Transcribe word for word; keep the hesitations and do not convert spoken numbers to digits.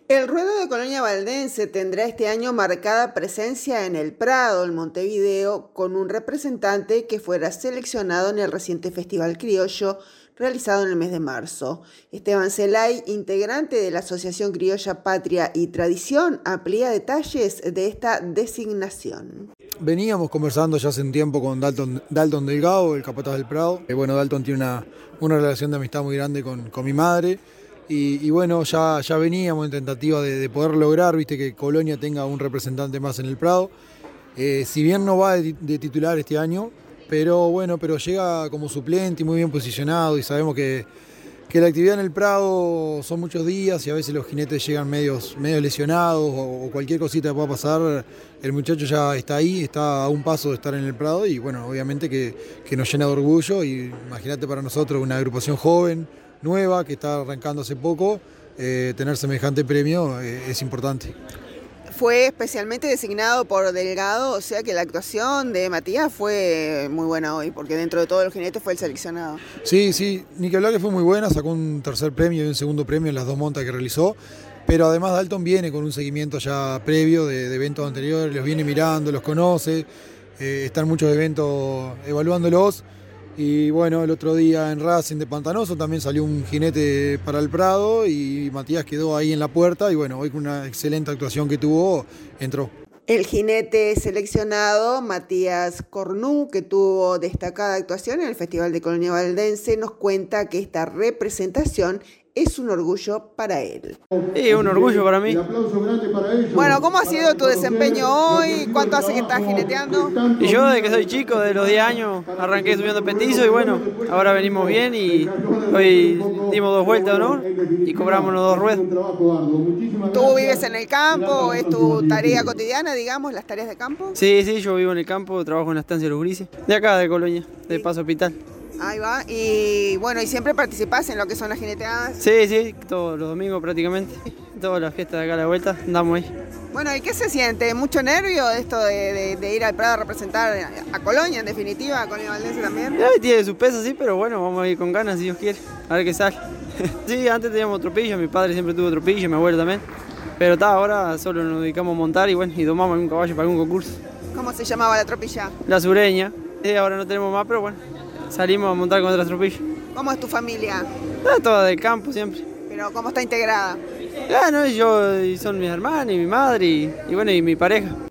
El ruedo de Colonia Valdense tendrá este año marcada presencia en el Prado, en Montevideo, con un representante que fuera seleccionado en el reciente Festival Criollo realizado en el mes de marzo. Esteban Celay, integrante de la Asociación Criolla Patria y Tradición, amplía detalles de esta designación. Veníamos conversando ya hace un tiempo con Dalton, Dalton Delgado, el capataz del Prado. Eh, bueno, Dalton tiene una, una relación de amistad muy grande con, con mi madre. Y, y bueno, ya, ya veníamos en tentativa de, de poder lograr, viste, que Colonia tenga un representante más en el Prado. Eh, si bien no va de, de titular este año, pero bueno, pero llega como suplente y muy bien posicionado, y sabemos que, que la actividad en el Prado son muchos días y a veces los jinetes llegan medios, medios lesionados o, o cualquier cosita que pueda pasar. El muchacho ya está ahí, está a un paso de estar en el Prado y bueno, obviamente que, que nos llena de orgullo. Y imagínate, para nosotros, una agrupación joven, nueva, que está arrancando hace poco, eh, tener semejante premio eh, es importante. Fue especialmente designado por Delgado, o sea que la actuación de Matías fue muy buena hoy, porque dentro de todos los jinetes fue el seleccionado. Sí, sí, ni que hablar que fue muy buena, sacó un tercer premio y un segundo premio en las dos montas que realizó, pero además Dalton viene con un seguimiento ya previo de, de eventos anteriores, los viene mirando, los conoce, eh, están muchos eventos evaluándolos. Y bueno, el otro día en Racing de Pantanoso también salió un jinete para el Prado y Matías quedó ahí en la puerta y bueno, hoy con una excelente actuación que tuvo, entró. El jinete seleccionado, Matías Cornu, que tuvo destacada actuación en el Festival de Colonia Valdense, nos cuenta que esta representación es un orgullo para él. Sí, un orgullo para mí. Bueno, ¿cómo ha sido tu desempeño hoy? ¿Cuánto hace que estás jineteando? Y yo desde que soy chico, de los diez años, arranqué subiendo petizo y bueno, ahora venimos bien y hoy dimos dos vueltas, ¿no? Y cobramos los dos ruedos. ¿Tú vives en el campo? ¿Es tu tarea cotidiana, digamos, las tareas de campo? Sí, sí, yo vivo en el campo, trabajo en la estancia de los Grises, de acá de Colonia, de Paso Hospital. Ahí va, y bueno, ¿y siempre participás en lo que son las jineteadas? Sí, sí, todos los domingos prácticamente, todas las fiestas de acá a la vuelta, andamos ahí. Bueno, ¿y qué se siente? ¿Mucho nervio esto de, de, de ir al Prado a representar a Colonia, en definitiva, a Colonia Valdense también? Sí, tiene su peso, sí, pero bueno, vamos a ir con ganas si Dios quiere, a ver qué sale. Sí, antes teníamos tropillo, mi padre siempre tuvo tropillo, mi abuelo también, pero está, ahora solo nos dedicamos a montar y bueno, y domamos algún caballo para algún concurso. ¿Cómo se llamaba la tropilla? La Sureña, sí, ahora no tenemos más, pero bueno, salimos a montar con otras tropillas. ¿Cómo es tu familia? Ah, toda del campo siempre. ¿Pero cómo está integrada? Ah, no, yo, y son mis hermanos y mi madre y, y bueno, y mi pareja.